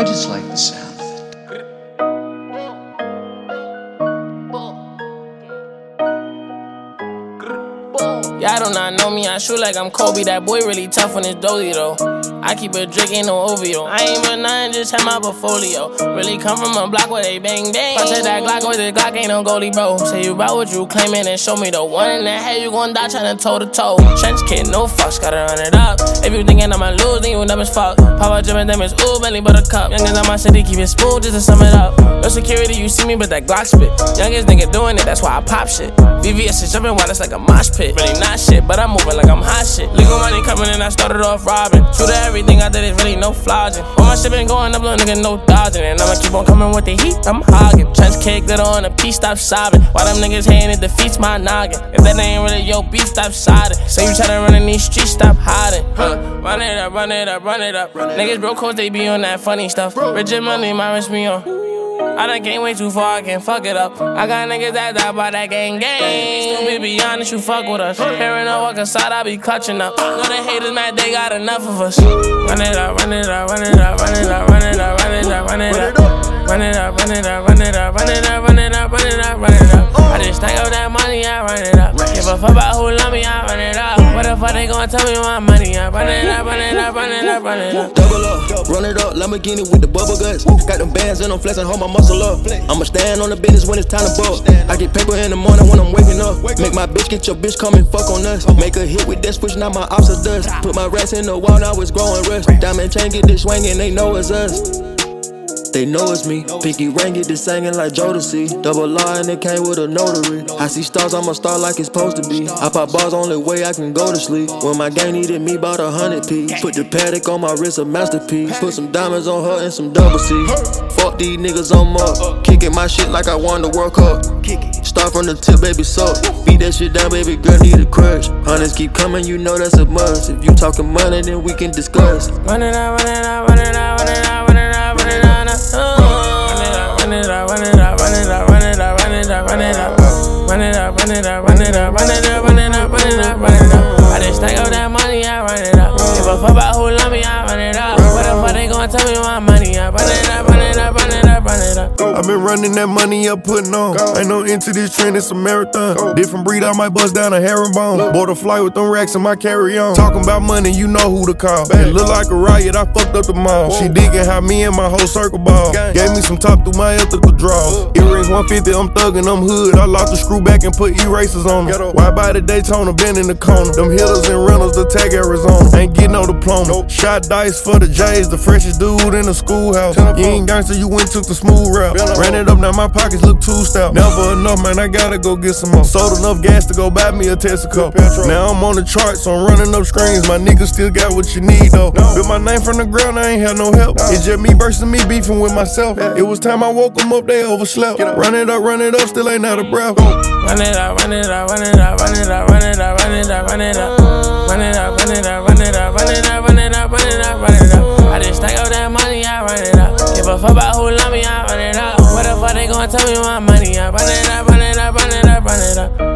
just like the sound of it. Y'all do not know me, I shoot like I'm Kobe. That boy really tough on his dolly though. I keep a drink, ain't no OVO. I ain't but nothing, just have my portfolio. Really come from a block where they bang bang. I take that Glock with the Glock, ain't no goalie, bro. Say you about what you claiming and show me the one in the head, you gon' die tryna toe to toe. Trench kid, no fucks, gotta run it up. If you thinking I'ma lose, then you dumb as fuck. Papa drippin' them is ooh, Bentley buttercup. Youngins on my city, keep it smooth just to sum it up. No security, you see me, but that Glock spit. Youngest nigga doing it, that's why I pop shit. VVS is jumping wild, it's like a mosh pit. Really not shit, but I'm moving like I'm hot shit. Legal money coming in, I started off robbing. True to everything I did, it's really no flogging. All my shit been going up, little nigga, no dodging. And I'ma keep on coming with the heat, I'm hogging. Trench cake, glitter on a piece, stop sobbing. While them niggas hating, it defeats my noggin. If that ain't really your beat, stop siding. Say you tryna run in these streets, stop hiding. Run it up, run it up, run it up. Niggas broke cause they be on that funny stuff. Rich and money, my wrist me on. I done came way too far, I can't fuck it up. I got niggas that die by that gang gang. Stupid, be honest, you fuck with us. Hearing no walk inside, I be clutching up. Know the haters mad, they got enough of us. Run it up, run it up, run it up, run it up, run it up, run it up, run it up. Run it up, run it up, run it up, run it up, run it up, run it up, run it up. I just stack up that money, I run it up. Give a fuck about who love me, I run it up. What the fuck they gon' tell me my money? I run it up, run it up, run it up, run it up. Double up, run it up, Lamborghini with the bubble guts. Got them bands and I'm flexing, hold my muscle up. I'ma stand on the business when it's time to bust. I get paper in the morning when I'm waking up. Make my bitch get your bitch come and fuck on us. Make a hit with that switch, now my ops are dust. Put my rats in the wall, now it's growing rust. Diamond chain get this swinging, they know it's us. They know it's me. Pinky ring get this singing like Jodeci. Double R and it came with a notary. I see stars, I'm a star like it's supposed to be. I pop bars, only way I can go to sleep. When my gang needed me, bought 100 P. Put the Patek on my wrist, a masterpiece. Put some diamonds on her and some double C. Fuck these niggas, I'm up. Kicking my shit like I won the World Cup. Start from the tip, baby, suck. Beat that shit down, baby girl, need a crush. Hundreds keep coming, you know that's a must. If you talking money, then we can discuss. Run it up, run it up, run it up, run it up, run it up, run it up. Run it up, run it up, run it up, run it up, run it up, run it up, run it up, run it up, run it up, run it up, run it up, run it up, run it up. I just stack up that money, I run it up. Give a fuck about who love me, I run it up. What the fuck they gon' tell me my money? I run it up, run it up, run it up, run it up. I've been running that money up, putting on. Ain't no into this trend, it's a marathon. Different breed, I might bust down a herringbone. Bought a flight with them racks in my carry-on. Talking about money, you know who to call. It look like a riot, I fucked up the mall. She digging how me and my whole circle ball. Gave me some top through my ethical draw. Earrings 150, I'm thuggin', I'm hood. I lost the screw back and put erasers on them. Why by the Daytona, been in the corner. Them hitters and rentals, the tag Arizona. Ain't get no diploma. Shot dice for the J's, the freshest dude in the schoolhouse. You ain't gangster, you went took the smooth route. Ran it up, now my pockets look too stout. Never enough, man, I gotta go get some more. Sold enough gas to go buy me a Tesla cup. Now I'm on the charts, so I'm running up screens. My niggas still got what you need though. Built my name from the ground, I ain't had no help. It's just me versus me beefing with myself. It was time I woke them up, they overslept. Run it up, still ain't out of breath. Run it up, run it up, run it up, run it up, run it up, run it up, run it up. Run it up, run it up, run it up, run it up, run it up, run it up, run it up. I just stack up that money, I run it up. Give a fuck about who love me, I run it up. What the fuck they gon' tell me my money? I run it up, run it up, run it up, run it up.